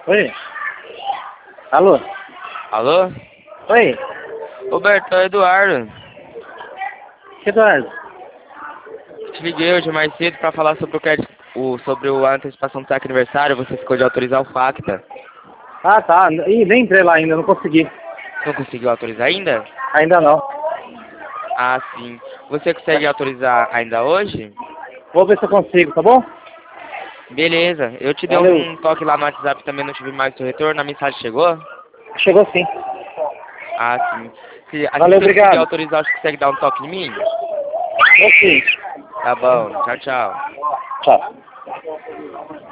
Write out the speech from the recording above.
Oi? Alô? Alô? Oi? Roberto, é o Eduardo. Eduardo? Te liguei hoje mais cedo pra falar sobre sobre a antecipação do seu aniversário. Você ficou de autorizar o FACTA. Ah, tá. Ih, nem entrei lá ainda, não consegui. Não conseguiu autorizar ainda? Ainda não. Ah, sim. Você consegue autorizar ainda hoje? Vou ver se eu consigo, tá bom? Beleza. Eu te dei Valeu. um toque lá no WhatsApp também, não tive mais seu retorno. A mensagem chegou? Chegou sim. Ah, sim. Assim Valeu, que você conseguir obrigado. autorizar, você consegue dar um toque em mim? Ok. Tá bom. Tchau, tchau. Tchau.